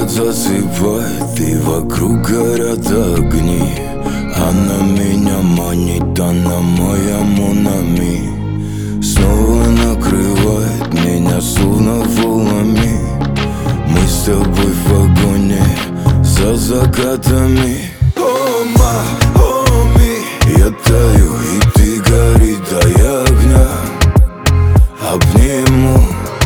Город засыпает, и вокруг горят огни. Она меня манит, она моя Монами. Снова накрывает меня словно волнами. Мы с тобой в вагоне за закатами. О, ми, я таю, и ты гори, дай огня. Обниму.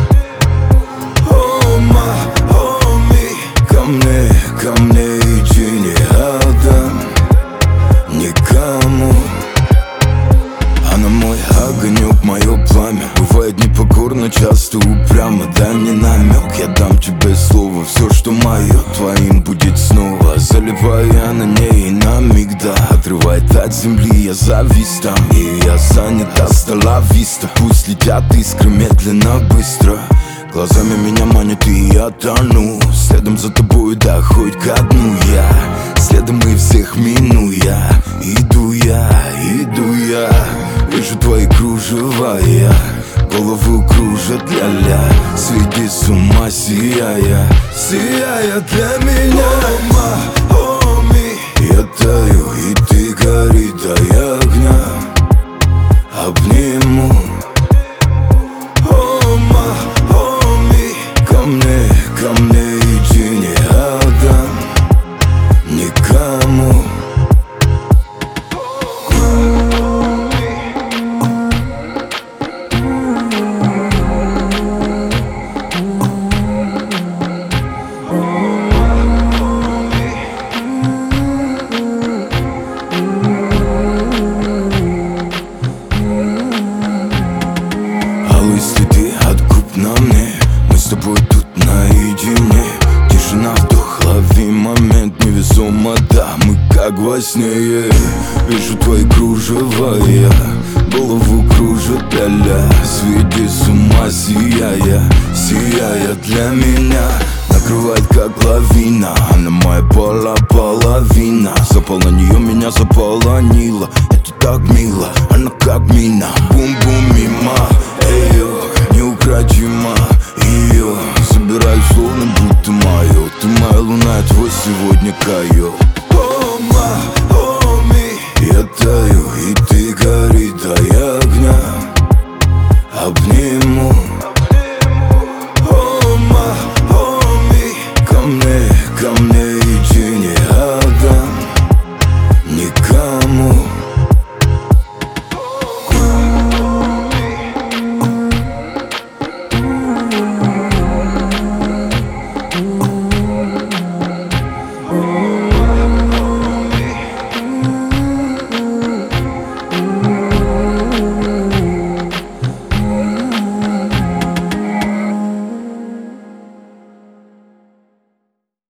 О, ми, ко мне иди, не отдам никому. Она мой огонек, мое пламя. Бывает непокорно, часто упрямо. Дай мне намек, я дам тебе слово. Все, что мое, твоим будет снова. Заливаю я на ней на миг, да. Отрывает от земли, я завис там. И я занят, астала виста. Пусть летят искры медленно, быстро. Глазами меня манят, и я тону. Следом за тобой, да, хоть ко дну я. Следом и всех минуя. Иду я. Вижу твои кружева, я голову кружат, ля-ля. Сойди с ума, сияя для меня. О, ми, я таю, и ты гори, дай огня. Обниму. О, ми, ко мне иди, не отдам никому. Алые следы от губ на мне. Мы с тобой тут наедине. Тишина, вдох, лови момент. Невесомо, да, мы как во сне. Вижу твои кружева, я голову кружит, ля-ля. Сойди с ума, сияя для меня. Накрывает как лавина. Она моя половина. Запал на нее, меня заполонила. Это так мило, она как мина. Бум-бум мимо. Неукротима ее забираю словно будто мое. Ты моя луна, я твой сегодня каю.